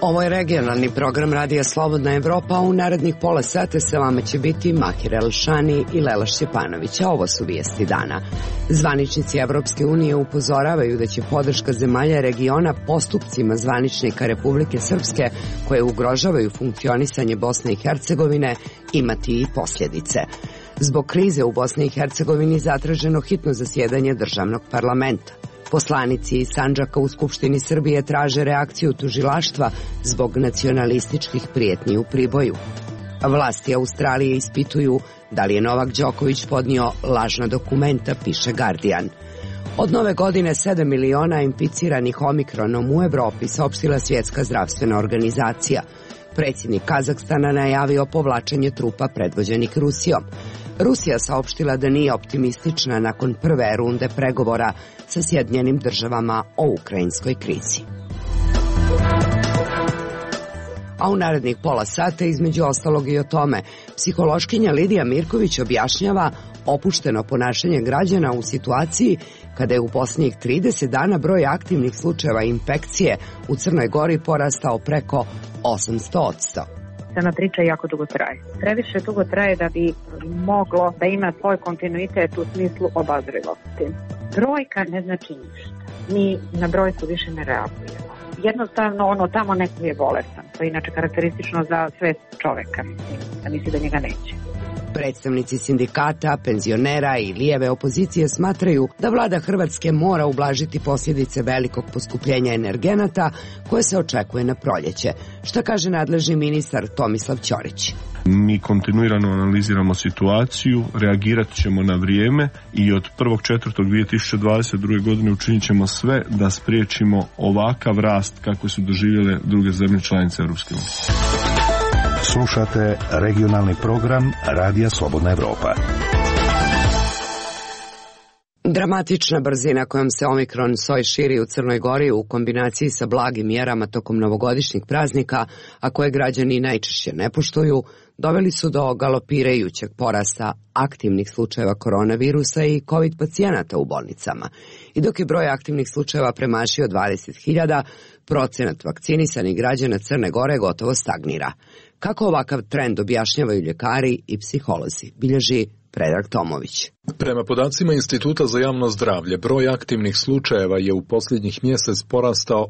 Ovo je regionalni program Radija Slobodna Evropa, a u narednih pola sata sa vama će biti Mahir Elšani i Lela Šćepanović, a ovo su vijesti dana. Zvaničnici Evropske unije upozoravaju da će podrška zemalja regiona postupcima zvaničnika Republike Srpske, koje ugrožavaju funkcionisanje Bosne i Hercegovine, imati i posljedice. Zbog krize u Bosni i Hercegovini zatraženo hitno zasjedanje državnog parlamenta. Poslanici iz Sandžaka u Skupštini Srbije traže reakciju tužilaštva zbog nacionalističkih prijetnji u Priboju. Vlasti Australije ispituju da li je Novak Đoković podnio lažna dokumenta, piše Guardian. Od nove godine 7 miliona inficiranih omikronom u Evropi, saopštila Svjetska zdravstvena organizacija. Predsjednik Kazahstana najavio povlačenje trupa predvođenih Rusijom. Rusija saopštila da nije optimistična nakon prve runde pregovora sa Sjedinjenim Državama o ukrajinskoj krizi. A u narednih pola sata, između ostalog i o tome, psihološkinja Lidija Mirković objašnjava opušteno ponašanje građana u situaciji kada je u posljednjih 30 dana broj aktivnih slučajeva infekcije u Crnoj Gori porastao preko 800%. Sama priča jako dugo traje. Previše dugo traje da bi moglo da ima svoj kontinuitet u smislu obazrivosti. Brojka ne znači ništa. Mi na brojku više ne reagujemo. Jednostavno, tamo neko je bolestan. To je inače karakteristično za sve čoveka. Da misli da njega neće. Predstavnici sindikata, penzionera i lijeve opozicije smatraju da vlada Hrvatske mora ublažiti posljedice velikog poskupljenja energenata koje se očekuje na proljeće. Šta kaže nadležni ministar Tomislav Ćorić? Mi kontinuirano analiziramo situaciju, reagirat ćemo na vrijeme i od 1.4.2022. godine učinit ćemo sve da spriječimo ovakav rast kako su doživjele druge zemlje članice Europske unije. Slušate regionalni program Radija Slobodna Evropa. Dramatična brzina kojom se omikron soj širi u Crnoj Gori u kombinaciji sa blagim mjerama tokom novogodišnjih praznika, a koje građani najčešće ne poštuju, doveli su do galopirajućeg porasta aktivnih slučajeva koronavirusa i COVID pacijenata u bolnicama. I dok je broj aktivnih slučajeva premašio 20.000, procenat vakcinisanih građana Crne Gore gotovo stagnira. Kako ovakav trend objašnjavaju ljekari i psiholozi, bilježi Predrag Tomović. Prema podacima Instituta za javno zdravlje, broj aktivnih slučajeva je u posljednjih mjesec porastao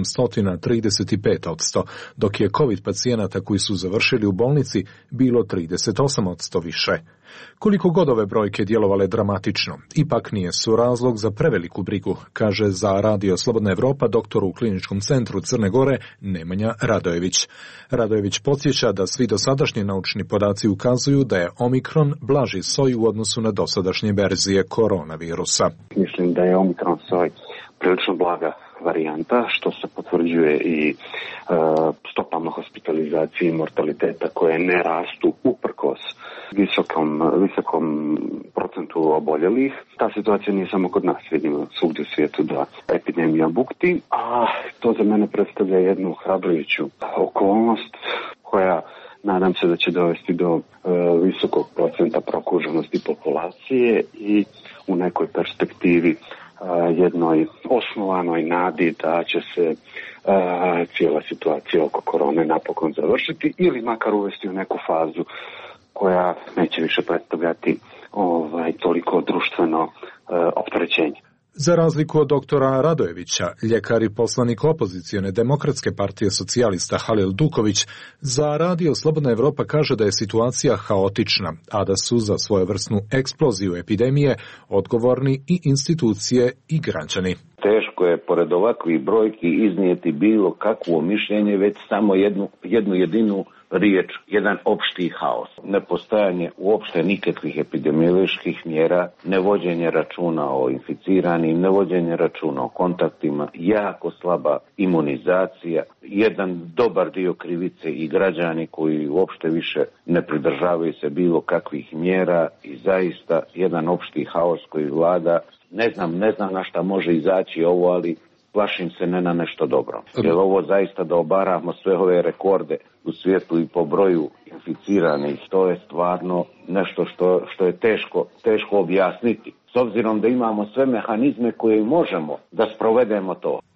835%, dok je COVID pacijenata koji su završili u bolnici bilo 38% više. Koliko god ove brojke djelovale dramatično, ipak nije su razlog za preveliku brigu, kaže za Radio Slobodna Evropa doktor u Kliničkom centru Crne Gore Nemanja Radojević. Radojević podsjeća da svi dosadašnji naučni podaci ukazuju da je omikron blaži soj u odnosu na dosadašnje verzije koronavirusa. Mislim da je omikron soj prilično blaga varijanta, što se potvrđuje i stopama hospitalizacije i mortaliteta koje ne rastu uprkos visokom procentu oboljelih. Ta situacija nije samo kod nas, vidimo svugdje u svijetu da epidemija bukti, a to za mene predstavlja jednu ohrabrujuću okolnost koja nadam se da će dovesti do visokog procenta prokuženosti populacije i u nekoj perspektivi jednoj osnovanoj nadi da će se cijela situacija oko korone napokon završiti ili makar uvesti u neku fazu koja neće više predstavljati toliko društveno opterećenje. Za razliku od doktora Radojevića, ljekar i poslanik opozicijone Demokratske partije socijalista Halil Duković za Radio Slobodna Evropa kaže da je situacija haotična, a da su za svojevrsnu eksploziju epidemije odgovorni i institucije i građani. Teško je pored ovakvih brojki iznijeti bilo kakvo mišljenje, već samo jednu jedinu riječ, jedan opšti haos. Nepostojanje uopšte nikakvih epidemioloških mjera, nevođenje računa o inficiranim, nevođenje računa o kontaktima, jako slaba imunizacija, jedan dobar dio krivice i građani koji uopšte više ne pridržavaju se bilo kakvih mjera i zaista jedan opšti haos koji vlada. Ne znam na šta može izaći ovo, ali plašim se ne na nešto dobro. Jer ovo zaista da obaramo sve ove rekorde u svijetu i po broju inficiranih, to je stvarno nešto što je teško objasniti. S obzirom da imamo sve mehanizme koje možemo da sprovedemo to.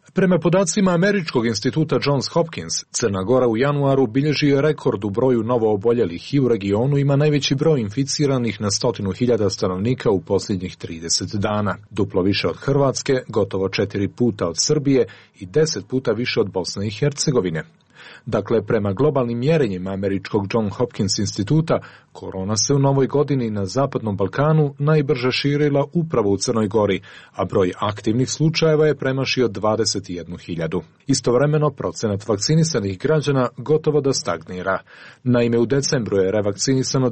Prema podacima Američkog instituta Johns Hopkins, Crna Gora u januaru bilježi rekord u broju novooboljelih i u regionu ima najveći broj inficiranih na 100.000 stanovnika u posljednjih 30 dana. Duplo više od Hrvatske, gotovo 4 puta od Srbije i 10 puta više od Bosne i Hercegovine. Dakle, prema globalnim mjerenjima Američkog Johns Hopkins instituta, korona se u novoj godini na Zapadnom Balkanu najbrže širila upravo u Crnoj Gori, a broj aktivnih slučajeva je premašio 21.000. Istovremeno, procenat vakcinisanih građana gotovo da stagnira. Naime, u decembru je revakcinisano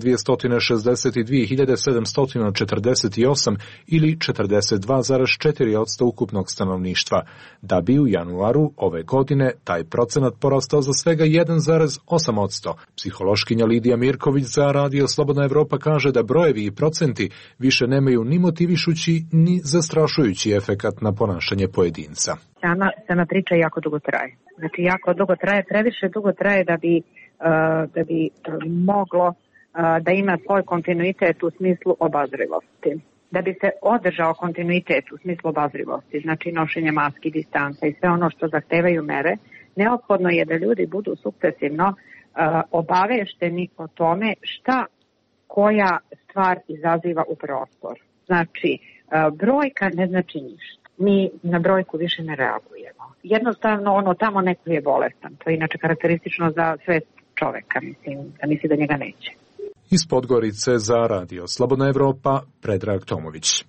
262.748 ili 42,4% ukupnog stanovništva, da bi u januaru ove godine taj procenat porastao za svega 1,8%. Psihološkinja Lidija Mirković za Radio Slobodna Evropa kaže da brojevi i procenti više nemaju ni motivišući ni zastrašujući efekat na ponašanje pojedinca. Sama priča jako dugo traje. Znači jako dugo traje, previše dugo traje da bi moglo da ima svoj kontinuitet u smislu obazrivosti. Da bi se održao kontinuitet u smislu obazrivosti, znači nošenje maski, distanca i sve ono što zahtevaju mere, neophodno je da ljudi budu sukcesivno obavešteni o tome šta koja stvar izaziva u prostor. Znači, brojka ne znači ništa. Mi na brojku više ne reagujemo. Jednostavno, tamo neko je bolestan. To je inače karakteristično za sve čoveka, da misli da njega neće. Iz Podgorice za Radio Slobodna Evropa, Predrag Tomović.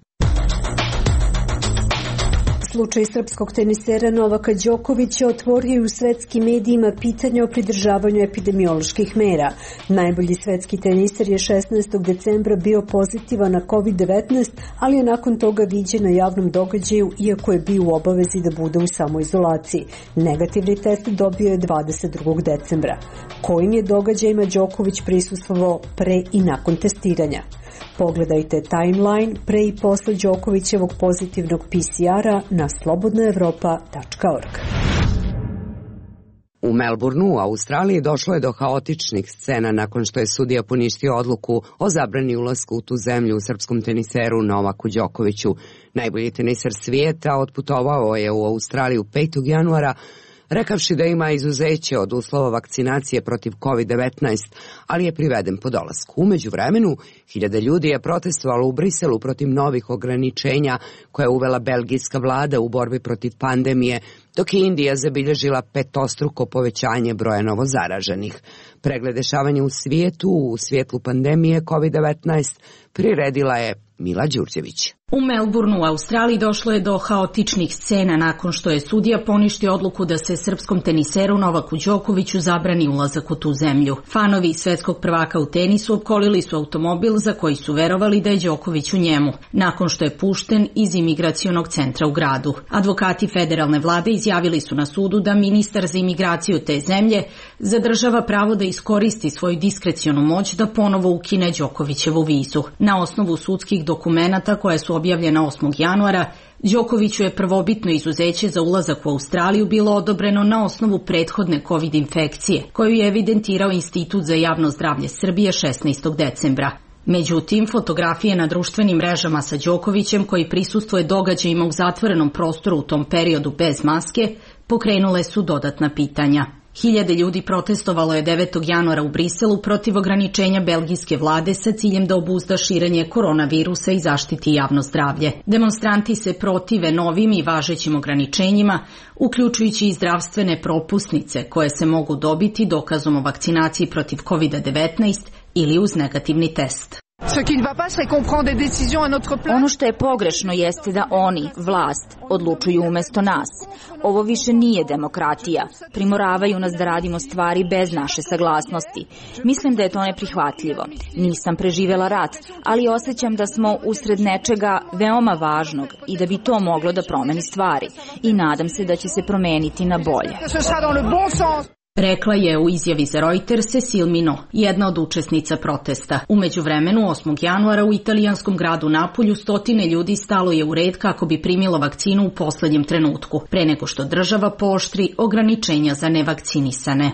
Slučaj srpskog tenisera Novaka Đokovića otvorio u svetskim medijima pitanje o pridržavanju epidemioloških mera. Najbolji svetski teniser je 16. decembra bio pozitivan na COVID-19, ali je nakon toga viđen na javnom događaju, iako je bio u obavezi da bude u samoizolaciji. Negativni test dobio je 22. decembra. Kojim je događajima Đoković prisustvovao pre i nakon testiranja? Pogledajte timeline pre i posle Đokovićevog pozitivnog PCR-a na slobodnaevropa.org. U Melbourneu, u Australiji, došlo je do haotičnih scena nakon što je sudija poništio odluku o zabrani ulasku u tu zemlju u srpskom teniseru Novaku Đokoviću. Najbolji teniser svijeta otputovao je u Australiju 5. januara, rekavši da ima izuzeće od uslova vakcinacije protiv COVID-19, ali je priveden po dolasku. U međuvremenu, hiljade ljudi je protestovalo u Briselu protiv novih ograničenja koje je uvela belgijska vlada u borbi protiv pandemije, dok je Indija zabilježila petostruko povećanje broja novozaraženih. Pregled dešavanja u svijetu u svjetlu pandemije COVID-19 priredila je Mila Đurđević. U Melbourneu, u Australiji, došlo je do haotičnih scena nakon što je sudija poništio odluku da se srpskom teniseru Novaku Đokoviću zabrani ulazak u tu zemlju. Fanovi svetskog prvaka u tenisu opkolili su automobil za koji su verovali da je Đoković u njemu, nakon što je pušten iz imigracionog centra u gradu. Advokati federalne vlade izjavili su na sudu da ministar za imigraciju te zemlje zadržava pravo da iskoristi svoju diskrecionu moć da ponovo ukine Đokovićevu vizu. Na osnovu sudskih dokumenata koje su objavljena 8. januara, Đokoviću je prvobitno izuzeće za ulazak u Australiju bilo odobreno na osnovu prethodne COVID infekcije, koju je evidentirao Institut za javno zdravlje Srbije 16. decembra. Međutim, fotografije na društvenim mrežama sa Đokovićem, koji prisustvuje događajima u zatvorenom prostoru u tom periodu bez maske, pokrenule su dodatna pitanja. Hiljade ljudi protestovalo je 9. januara u Briselu protiv ograničenja belgijske vlade sa ciljem da obuzda širenje koronavirusa i zaštiti javno zdravlje. Demonstranti se protive novim i važećim ograničenjima, uključujući i zdravstvene propusnice koje se mogu dobiti dokazom o vakcinaciji protiv COVID-19 ili uz negativni test. Ono što je pogrešno jeste da oni, vlast, odlučuju umesto nas. Ovo više nije demokratija. Primoravaju nas da radimo stvari bez naše saglasnosti. Mislim da je to neprihvatljivo. Nisam preživjela rat, ali osjećam da smo usred nečega veoma važnog i da bi to moglo da promeni stvari. I nadam se da će se promeniti na bolje. Rekla je u izjavi za Reuters Cecile Minot, jedna od učesnica protesta. U međuvremenu, 8. januara u italijanskom gradu Napolju stotine ljudi stalo je u red kako bi primilo vakcinu u poslednjem trenutku, pre nego što država pooštri ograničenja za nevakcinisane.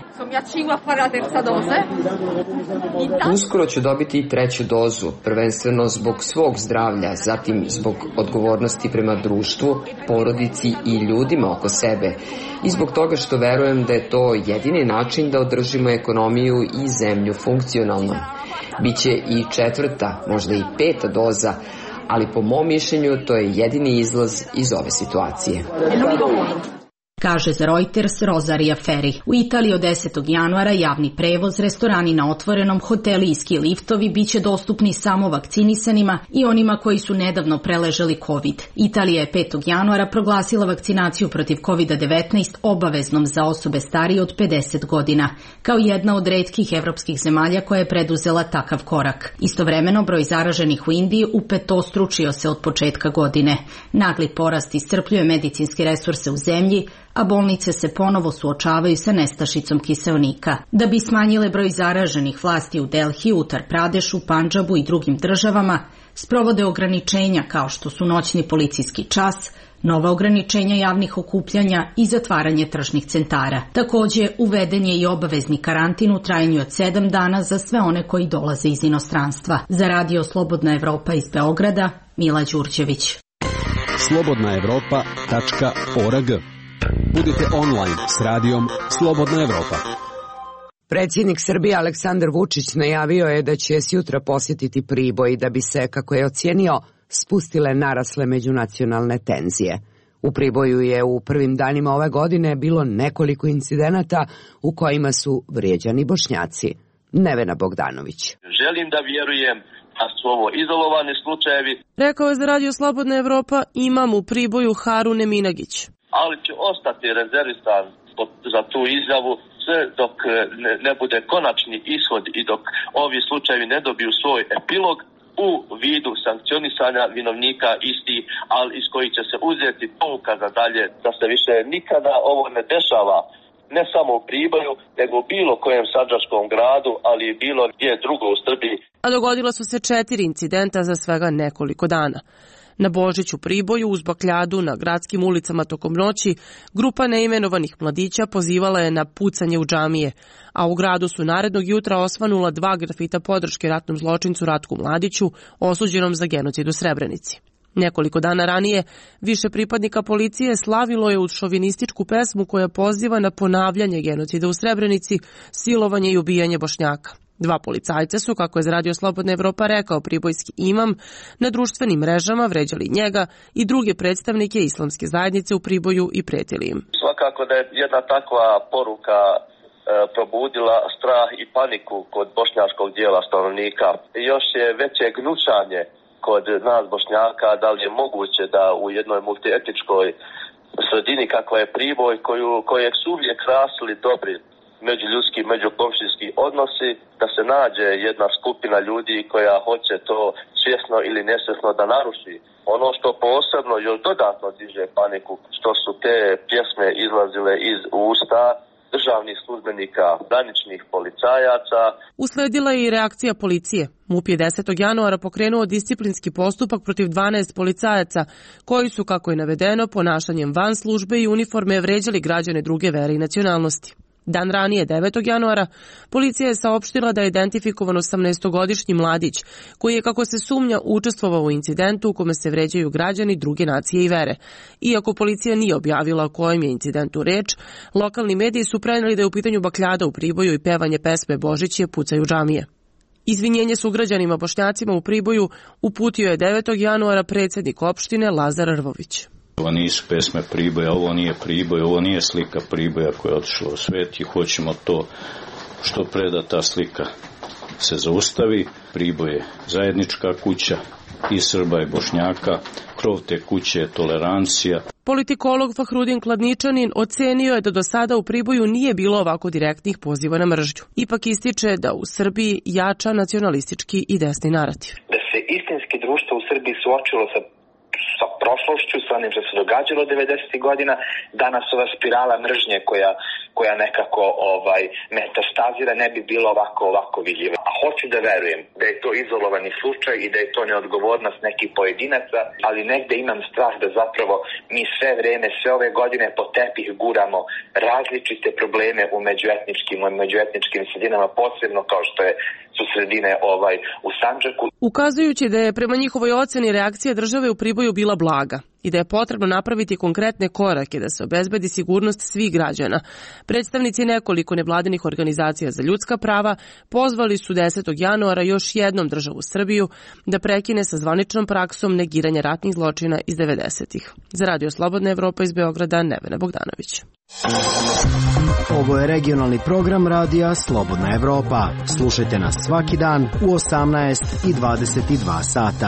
Uskoro ću dobiti i treću dozu, prvenstveno zbog svog zdravlja, zatim zbog odgovornosti prema društvu, porodici i ljudima oko sebe i zbog toga što verujem da je to jedini način da održimo ekonomiju i zemlju funkcionalnom. Biće i četvrta, možda i peta doza, ali po mom mišljenju to je jedini izlaz iz ove situacije. Kaže za Reuters Rosaria Ferri. U Italiji od 10. januara javni prevoz, restorani na otvorenom, hoteli i ski liftovi biće dostupni samo vakcinisanima i onima koji su nedavno preležali COVID. Italija je 5. januara proglasila vakcinaciju protiv COVID-19 obaveznom za osobe starije od 50 godina, kao jedna od retkih evropskih zemalja koja je preduzela takav korak. Istovremeno, broj zaraženih u Indiji upetostručio se od početka godine. Nagli porast iscrpljuje medicinske resurse u zemlji, a bolnice se ponovo suočavaju sa nestašicom kiseonika. Da bi smanjile broj zaraženih, vlasti u Delhi, Uttar Pradešu, Pandžabu i drugim državama sprovode ograničenja kao što su noćni policijski čas, nova ograničenja javnih okupljanja i zatvaranje tržnih centara. Takođe, uveden je i obavezni karantin u trajanju od 7 dana za sve one koji dolaze iz inostranstva. Za Radio Slobodna Evropa iz Beograda, Mila Đurđević. slobodnaevropa.org. Budite online s radijom Slobodna Evropa. Predsjednik Srbije Aleksandar Vučić najavio je da će sjutra posjetiti Priboj da bi se, kako je ocijenio, spustile narasle međunacionalne tenzije. U Priboju je u prvim danima ove godine bilo nekoliko incidenata u kojima su vrijeđani Bošnjaci. Nevena Bogdanović. Želim da vjerujem da su ovo izolovani slučajevi. Rekao je za Radio Slobodna Evropa imam u Priboju Harun Eminagić. Ali će ostati rezervisan za tu izjavu sve dok ne bude konačni ishod i dok ovi slučajevi ne dobiju svoj epilog u vidu sankcionisanja vinovnika isti, ali iz kojih će se uzeti pouka za dalje da se više nikada ovo ne dešava, ne samo u Priboju, nego u bilo kojem sandžačkom gradu, ali i bilo gdje drugo u Srbiji. A dogodila su se 4 incidenta za svega nekoliko dana. Na Božić u Priboju uz bakljadu na gradskim ulicama tokom noći grupa neimenovanih mladića pozivala je na pucanje u džamije, a u gradu su narednog jutra osvanula 2 grafita podrške ratnom zločincu Ratku Mladiću, osuđenom za genocid u Srebrenici. Nekoliko dana ranije više pripadnika policije slavilo je uz šovinističku pesmu koja poziva na ponavljanje genocida u Srebrenici, silovanje i ubijanje Bošnjaka. 2 policajca su, kako je za Radio Slobodna Evropa rekao pribojski imam, na društvenim mrežama vređali njega i druge predstavnike islamske zajednice u Priboju i pretili im. Svakako da je jedna takva poruka probudila strah i paniku kod bošnjačkog dijela stanovnika. Još je veće gnušanje kod nas Bošnjaka da li je moguće da u jednoj multietničkoj sredini kakva je Priboj, kojeg su uvijek krasili dobri međuljudski, međukomšijski odnosi, da se nađe jedna skupina ljudi koja hoće to svjesno ili nesvjesno da naruši. Ono što posebno još dodatno diže paniku, što su te pjesme izlazile iz usta državnih službenika, graničnih policajaca. Usledila je i reakcija policije. MUP je 10. januara pokrenuo disciplinski postupak protiv 12 policajaca, koji su, kako je navedeno, ponašanjem van službe i uniforme vređali građane druge vere i nacionalnosti. Dan ranije, 9. januara, policija je saopštila da je identifikovan 18-godišnji mladić, koji je, kako se sumnja, učestvovao u incidentu u kome se vređaju građani druge nacije i vere. Iako policija nije objavila o kojem je incidentu reč, lokalni mediji su preneli da je u pitanju bakljada u Priboju i pevanje pesme Božić pucaju džamije. Izvinjenje sugrađanima Bošnjacima u Priboju uputio je 9. januara predsjednik opštine Lazar Rvović. Ovo nisu pesme Priboja, ovo nije Priboj, ovo nije slika Priboja koja je otišla u svet i hoćemo to što pre da ta slika se zaustavi. Priboj je zajednička kuća i Srba i Bošnjaka, krov te kuće je tolerancija. Politikolog Fahrudin Kladničanin ocenio je da do sada u Priboju nije bilo ovako direktnih poziva na mržnju. Ipak ističe da u Srbiji jača nacionalistički i desni narativ. Da se istinski društvo u Srbiji suočilo sa sa prošlošću, sa onim što se događalo 90. godina, danas ova spirala mržnje koja nekako metastazira ne bi bilo ovako vidljiva. A hoću da verujem da je to izolovani slučaj i da je to neodgovornost nekih pojedinaca, ali negde imam strah da zapravo mi sve vreme, sve ove godine po tepih guramo različite probleme u međuetničkim sredinama, posebno kao što su sredine u Sandžaku. Ukazujući da je prema njihovoj oceni reakcija države u Priboju bila blaga i da je potrebno napraviti konkretne korake da se obezbedi sigurnost svih građana, predstavnici nekoliko nevladinih organizacija za ljudska prava pozvali su 10. januara još jednom državu Srbiju da prekine sa zvaničnom praksom negiranja ratnih zločina iz 90-ih. Za Radio Slobodna Evropa iz Beograda, Nevena Bogdanović. Ovo je regionalni program Radija Slobodna Evropa. Slušajte nas svaki dan u 18 i 22 sata.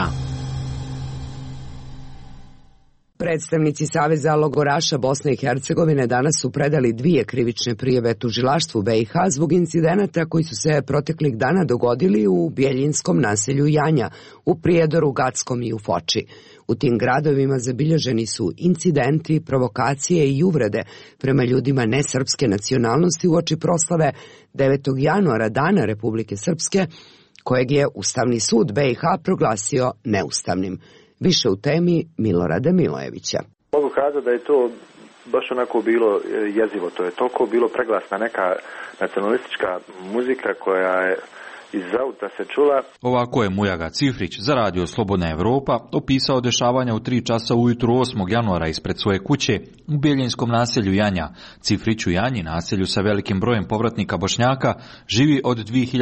Predstavnici Saveza logoraša Bosne i Hercegovine danas su predali 2 krivične prijave tužilaštvu BiH zbog incidenata koji su se proteklih dana dogodili u Bjeljinskom naselju Janja, u Prijedoru, Gackom i u Foči. U tim gradovima zabilježeni su incidenti, provokacije i uvrede prema ljudima nesrpske nacionalnosti uoči proslave 9. januara Dana Republike Srpske, kojeg je Ustavni sud BiH proglasio neustavnim. Više u temi Milorada Milojevića. Mogu kazati da je to baš onako bilo jezivo, to je toliko bilo preglasna neka nacionalistička muzika koja je iz auta se čula. Ovako je Mujaga Cifrić za Radio Slobodna Evropa opisao dešavanja u 3 časa ujutru 8. januara ispred svoje kuće u Bjeljinskom naselju Janja. Cifrić u Janji, naselju sa velikim brojem povratnika Bošnjaka, živi od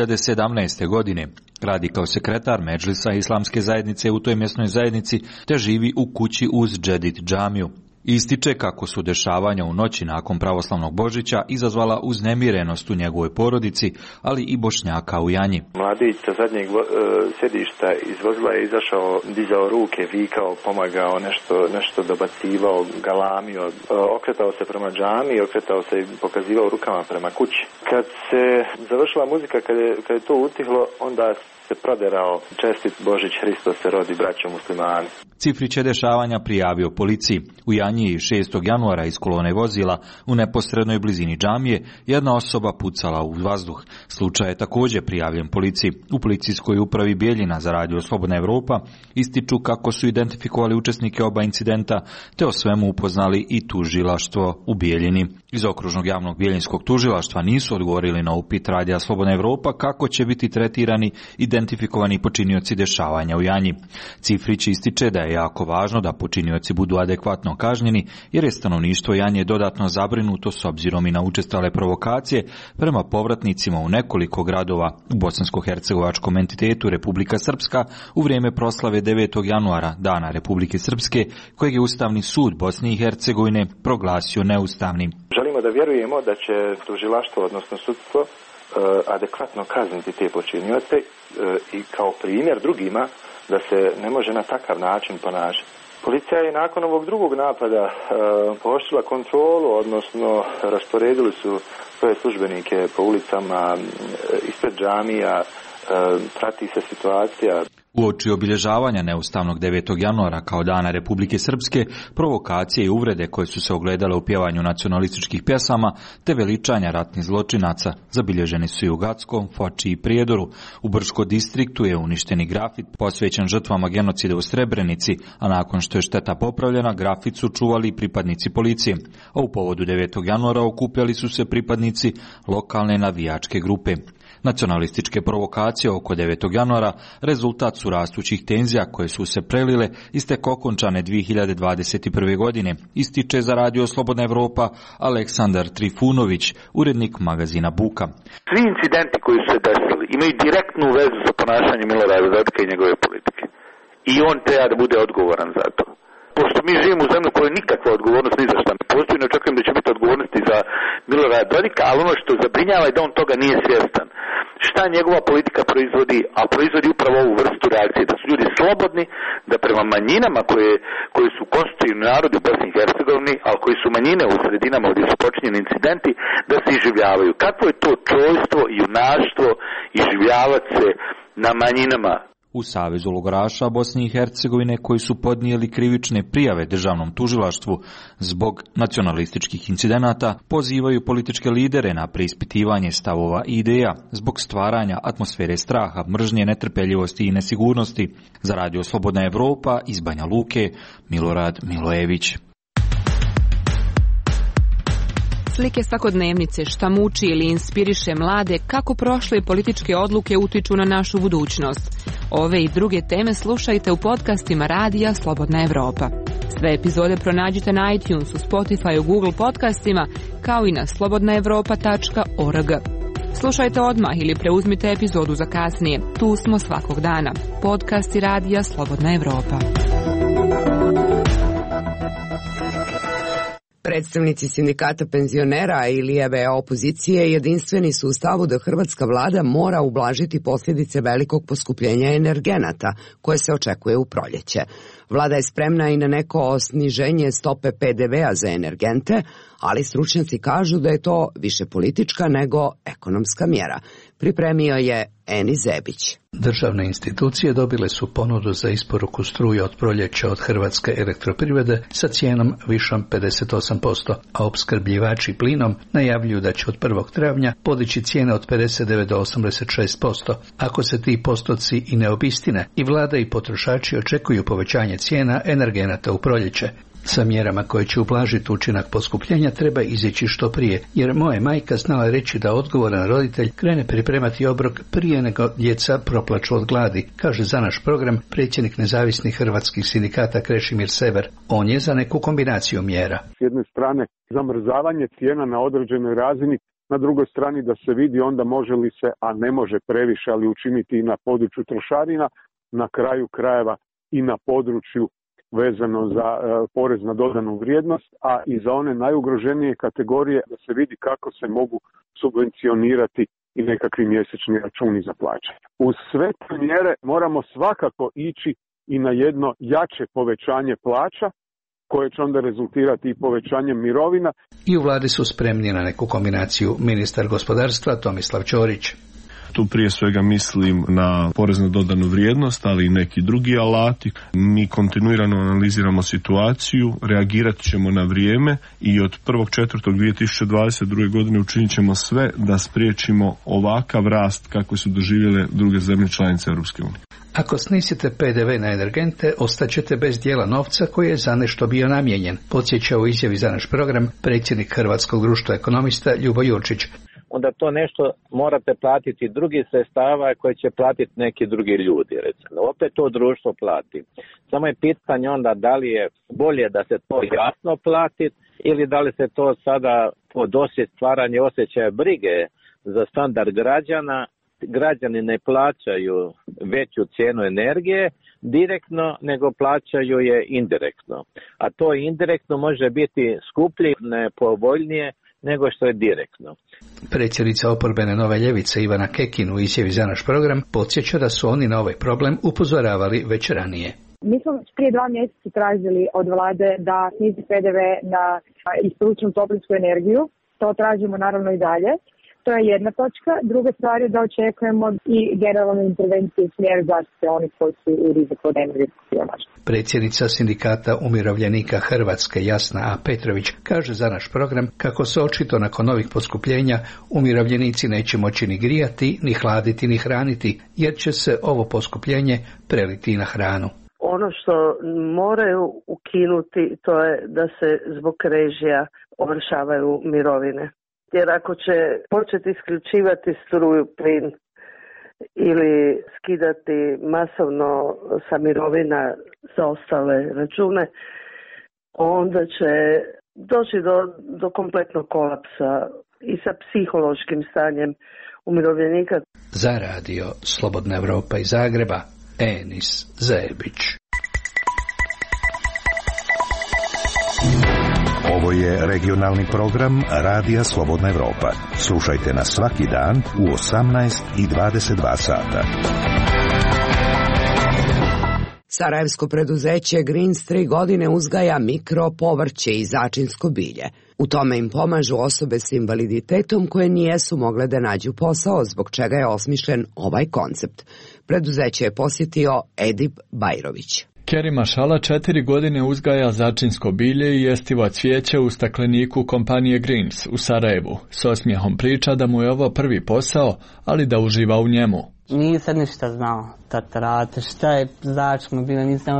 2017. godine. Radi kao sekretar Medžlisa Islamske zajednice u toj mjesnoj zajednici te živi u kući uz Džedid džamiju. Ističe kako su dešavanja u noći nakon pravoslavnog Božića izazvala uznemirenost u njegovoj porodici, ali i Bošnjaka u Janji. Mladić sa zadnjeg sjedišta iz vozila je izašao, dizao ruke, vikao, pomagao, nešto dobacivao, galamio, okretao se prema džami, okretao se i pokazivao rukama prema kući. Kad se završila muzika, kad je to utihlo, onda se proderao čestit Božić, Hristos se rodi, braćo muslimani. Cifrić je dešavanja prijavio policiji. U Janji 6. januara iz kolone vozila u neposrednoj blizini džamije jedna osoba pucala u vazduh. Slučaj je također prijavljen policiji. U policijskoj upravi Bijeljina za Radio Slobodna Evropa ističu kako su identifikovali učesnike oba incidenta te o svemu upoznali i tužilaštvo u Bijeljini. Iz okružnog javnog bijeljinskog tužilaštva nisu odgovorili na upit Radija Slobodna Evropa kako će biti tretirani identifikovani počinioci dešavanja u Janji. Cifrić ističe da je jako važno da počinioci budu adekvatno kažnjeni jer je stanovništvo Janje dodatno zabrinuto s obzirom i na učestale provokacije prema povratnicima u nekoliko gradova u bosansko-hercegovačkom entitetu Republika Srpska u vrijeme proslave 9. januara Dana Republike Srpske, kojeg je Ustavni sud Bosne i Hercegovine proglasio neustavnim. Želimo da vjerujemo da će tužilaštvo, odnosno sudstvo, adekvatno kazniti te počinioce i kao primjer drugima da se ne može na takav način ponašati. Policija je nakon ovog drugog napada pooštrila kontrolu, odnosno rasporedili su svoje službenike po ulicama ispred džamija, prati se situacija. Uoči obilježavanja neustavnog 9. januara kao Dana Republike Srpske, provokacije i uvrede koje su se ogledale u pjevanju nacionalističkih pjesama te veličanja ratnih zločinaca zabilježeni su i u Gackom, Foči i Prijedoru. U Brčko distriktu je uništeni grafit posvećen žrtvama genocida u Srebrenici, a nakon što je šteta popravljena, grafit su čuvali i pripadnici policije. A u povodu 9. januara okupljali su se pripadnici lokalne navijačke grupe. Nacionalističke provokacije oko 9. januara rezultat su rastućih tenzija koje su se prelile iz tek okončane 2021. godine, ističe za Radio Slobodna Evropa Aleksandar Trifunović, urednik magazina Buka. Svi incidenti koji su se desili imaju direktnu vezu sa ponašanjem Milorada Dodika i njegove politike. I on treba da bude odgovoran za to. Pošto mi živimo u zemlju koja nikakva odgovornost ni za šta ne postoji, ne očekujem da će biti odgovornosti za Milorada Dodika, ali ono što zabrinjava je da on toga nije svjestan. Šta njegova politika proizvodi, a proizvodi upravo ovu vrstu reakcije, da su ljudi slobodni, da prema manjinama koje su konstitutivni narodi u Bosni i Hercegovini, ali koji su manjine u sredinama gdje su počinjeni incidenti, da se iživljavaju. Kakvo je to čojstvo, junaštvo, iživljavati se na manjinama? U Savezu logoraša Bosne i Hercegovine, koji su podnijeli krivične prijave državnom tužilaštvu zbog nacionalističkih incidenata, pozivaju političke lidere na preispitivanje stavova i ideja zbog stvaranja atmosfere straha, mržnje, netrpeljivosti i nesigurnosti. Za Radio Slobodna Evropa iz Banja Luke, Milorad Milojević. Slike svakodnevnice, šta muči ili inspiriše mlade, kako prošle političke odluke utiču na našu budućnost. Ove i druge teme slušajte u podcastima Radija Slobodna Evropa. Sve epizode pronađite na iTunesu, Spotify, Google podcastima, kao i na slobodnaevropa.org. Slušajte odmah ili preuzmite epizodu za kasnije. Tu smo svakog dana. Podcasti Radija Slobodna Evropa. Predstavnici sindikata penzionera i lijeve opozicije jedinstveni su u stavu da hrvatska vlada mora ublažiti posljedice velikog poskupljenja energenata koje se očekuje u proljeće. Vlada je spremna i na neko sniženje stope PDV-a za energente, ali stručnjaci kažu da je to više politička nego ekonomska mjera. Pripremio je Eni Zebić. Državne institucije dobile su ponudu za isporuku struje od proljeća od Hrvatske elektroprivrede sa cijenom višom 58%, a opskrbljivači plinom najavljuju da će od 1. travnja podići cijene od 59 do 86%. Ako se ti postoci i ne obistine, i vlada i potrošači očekuju povećanje cijena energenata u proljeće. Sa mjerama koje će ublažiti učinak poskupljenja treba izići što prije, jer moja majka znala reći da odgovoran roditelj krene pripremati obrok prije nego djeca proplaču od gladi, kaže za naš program predsjednik nezavisnih hrvatskih sindikata Krešimir Sever. On je za neku kombinaciju mjera. S jedne strane zamrzavanje cijena na određenoj razini, na drugoj strani da se vidi onda može li se, a ne može previše, ali učiniti i na području trošarina, na kraju krajeva i na području vezano za porez na dodanu vrijednost, a i za one najugroženije kategorije da se vidi kako se mogu subvencionirati i nekakvi mjesečni računi za plaćanje. Uz sve te mjere moramo svakako ići i na jedno jače povećanje plaća, koje će onda rezultirati i povećanjem mirovina. I u vladi su spremni na neku kombinaciju. Ministar gospodarstva Tomislav Ćorić. Tu prije svega mislim na porez na dodanu vrijednost, ali i neki drugi alati. Mi kontinuirano analiziramo situaciju, reagirat ćemo na vrijeme i od 1.4.2022. godine učinit ćemo sve da spriječimo ovakav rast kako su doživjele druge zemlje članice Europske unije. Ako snisite PDV na energente, ostaćete bez dijela novca koji je za nešto bio namijenjen, podsjeća u izjavi za naš program predsjednik Hrvatskog društva ekonomista Ljubo Jurčić. Onda to nešto morate platiti drugi sredstava koje će platiti neki drugi ljudi, recimo. Opet to društvo plati. Samo je pitanje onda da li je bolje da se to jasno plati ili da li se to sada pod stvaranje osjećaja brige za standard građana. Građani ne plaćaju veću cijenu energije direktno, nego plaćaju je indirektno. A to indirektno može biti skuplje, nepovoljnije nego što je direktno. Predsjednica oporbene Nove ljevice Ivana Kekin u izjavi za naš program podsjeća da su oni na ovaj problem upozoravali već ranije. Mi smo prije 2 mjeseca tražili od vlade da snizi PDV na isporučenu toplinsku energiju. To tražimo naravno i dalje. To je jedna točka. Druga stvar je da očekujemo i generalnu intervenciju u smjeru zaštite onih koji su u riziku od energetskog siromaštva. Predsjednica sindikata umirovljenika Hrvatske Jasna A. Petrović kaže za naš program kako se očito nakon novih poskupljenja umirovljenici neće moći ni grijati, ni hladiti, ni hraniti, jer će se ovo poskupljenje preliti i na hranu. Ono što moraju ukinuti to je da se zbog režija ovršavaju mirovine. Jer ako će početi isključivati struju, plin ili skidati masovno sa mirovina za ostale račune, onda će doći do kompletnog kolapsa i sa psihološkim stanjem umirovljenika. Za radio Slobodna Evropa iz Zagreba, Enis Zebić. Ovo je regionalni program Radija Slobodna Evropa. Slušajte nas svaki dan u 18 i 22 sata. Sarajevsko preduzeće Greens 3 godine uzgaja mikro povrće i začinsko bilje. U tome im pomažu osobe s invaliditetom koje nijesu mogle da nađu posao, zbog čega je osmišljen ovaj koncept. Preduzeće je posjetio Edip Bajrović. Kerim Mašala 4 godine uzgaja začinsko bilje i jestivo cvijeće u stakleniku kompanije Greens u Sarajevu. S osmijehom priča da mu je ovo prvi posao, ali da uživa u njemu. Nisam ništa znao tatarate, šta je začinsko bilo,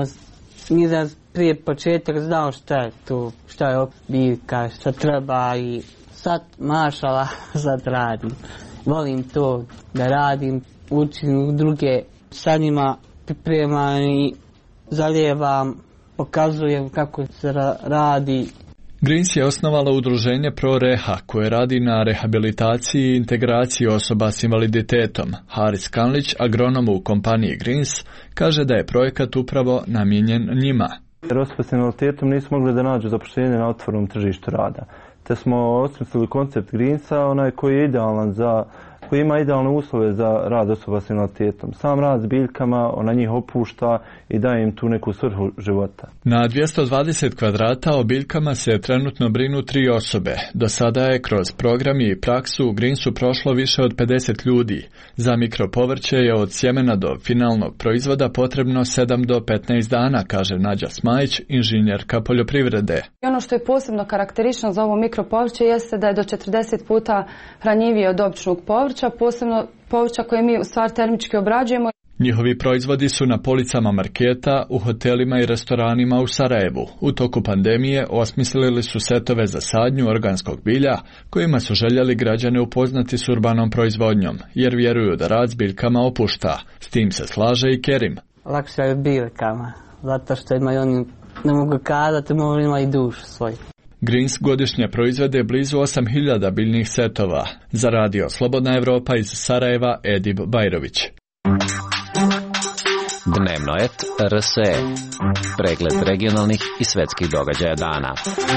nisam prije početak znao šta je tu, šta je biljka, šta treba i sad mašala sad radim. Volim to da radim, učim druge, sa njima pripremam i zalijevam, pokazujem kako se radi. Greens je osnovalo udruženje ProReha koje radi na rehabilitaciji i integraciji osoba s invaliditetom. Haris Kanlić, agronom u kompaniji Greens, kaže da je projekat upravo namijenjen njima. Jer osobe s invaliditetom nisu mogli da nađu zapošljenje na otvorenom tržištu rada. Te smo osmislili koncept Greensa, onaj koji je idealan koji ima idealne uslove za rad osoba s invaliditetom. Sam rad s biljkama, ona njih opušta i daje im tu neku svrhu života. Na 220 kvadrata o biljkama se trenutno brinu 3 osobe. Do sada je kroz program i praksu u Greensu prošlo više od 50 ljudi. Za mikropovrće je od sjemena do finalnog proizvoda potrebno 7 do 15 dana, kaže Nađa Smajić, inženjerka poljoprivrede. Ono što je posebno karakteristično za ovo mikropovrće jeste da je do 40 puta hranjivije od običnog povrća, posebno povrća koje mi u stvari termički obrađujemo. Njihovi proizvodi su na policama marketa, u hotelima i restoranima u Sarajevu. U toku pandemije osmislili su setove za sadnju organskog bilja, kojima su željeli građane upoznati s urbanom proizvodnjom, jer vjeruju da rad s biljkama opušta. S tim se slaže i Kerim. Lakše je biljkama, zato što imaju oni, ne mogu kazati, ima i dušu svoj. Greens godišnje proizvede blizu 8000 biljnih setova. Za radio Slobodna Evropa iz Sarajeva, Edip Bajrović. Dnevno et RSE. Pregled regionalnih i svetskih događaja dana.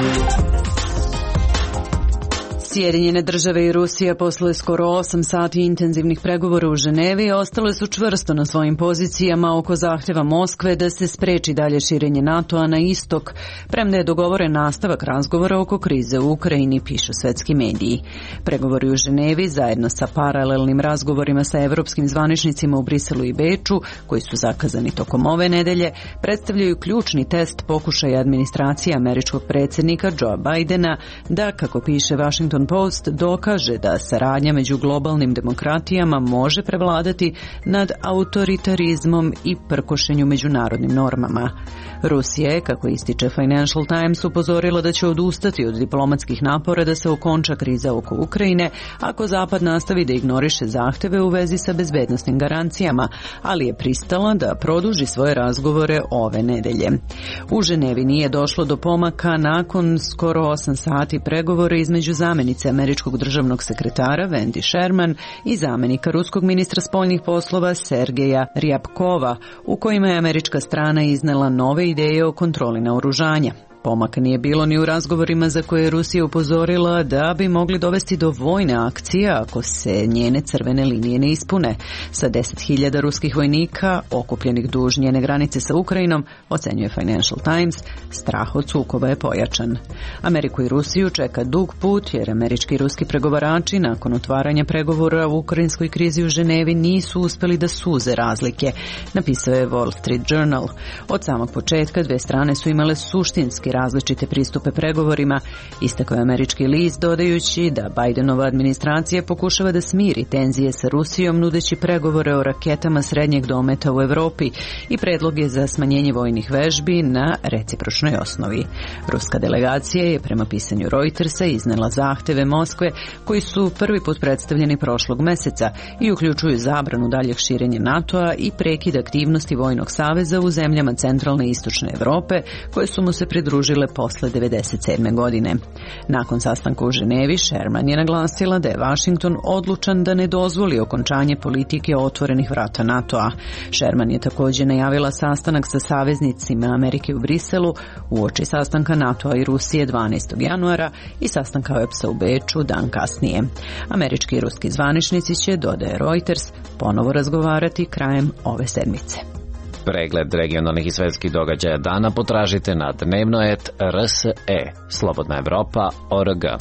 Sjedinjene države i Rusija posle skoro 8 sati intenzivnih pregovora u Ženevi ostale su čvrsto na svojim pozicijama oko zahtjeva Moskve da se spreči dalje širenje NATO-a na istok, premda je dogovoren nastavak razgovora oko krize u Ukrajini, pišu svetski mediji. Pregovori u Ženevi zajedno sa paralelnim razgovorima sa evropskim zvaničnicima u Briselu i Beču, koji su zakazani tokom ove nedelje, predstavljaju ključni test pokušaja administracije američkog predsjednika Joea Bidena da, kako piše Washington Post, dokaže da saradnja među globalnim demokratijama može prevladati nad autoritarizmom i prkošenju međunarodnim normama. Rusija je, kako ističe Financial Times, upozorila da će odustati od diplomatskih napora da se okonča kriza oko Ukrajine ako Zapad nastavi da ignoriše zahteve u vezi sa bezbednosnim garancijama, ali je pristala da produži svoje razgovore ove nedelje. U Ženevi nije došlo do pomaka nakon skoro 8 sati pregovora između zamjenice američkog državnog sekretara Wendy Sherman i zamjenika ruskog ministra spoljnih poslova Sergeja Ryabkova, u kojima je američka strana iznela nove ideje o kontroli naoružanja. Pomaka nije bilo ni u razgovorima za koje je Rusija upozorila da bi mogli dovesti do vojne akcije ako se njene crvene linije ne ispune. Sa 10.000 ruskih vojnika okupljenih duž njene granice sa Ukrajinom, ocenjuje Financial Times, strah od sukoba je pojačan. Ameriku i Rusiju čeka dug put jer američki i ruski pregovarači nakon otvaranja pregovora u ukrajinskoj krizi u Ženevi nisu uspjeli da suze razlike, napisao je Wall Street Journal. Od samog početka dve strane su imale suštinski različite pristupe pregovorima, istakao je američki list dodajući da Bidenova administracija pokušava da smiri tenzije sa Rusijom nudeći pregovore o raketama srednjeg dometa u Europi i predloge za smanjenje vojnih vežbi na recipročnoj osnovi. Ruska delegacija je prema pisanju Reutersa iznela zahteve Moskve koji su prvi put predstavljeni prošlog meseca i uključuju zabranu daljeg širenja NATO-a i prekid aktivnosti vojnog saveza u zemljama centralne i istočne Europe koje su mu se pridružile posle 1997. godine. Nakon sastanka u Ženevi, Sherman je naglasila da je Washington odlučan da ne dozvoli okončanje politike otvorenih vrata NATO-a. Sherman je također najavila sastanak sa saveznicima Amerike u Briselu uoči sastanka NATO-a i Rusije 12. januara i sastanka OEBS-a u Beču dan kasnije. Američki i ruski zvaničnici će, dodaje Reuters, ponovo razgovarati krajem ove sedmice. Pregled regionalnih i svetskih događaja dana potražite na dnevno.rse slobodnaevropa.org.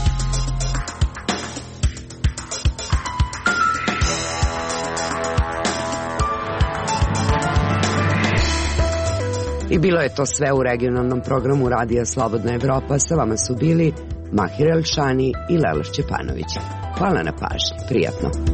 I bilo je to sve u regionalnom programu Radija Slobodna Evropa. Sa vama su bili Mahir Elšani i Lela Šćepanović. Hvala na pažnji. Prijatno.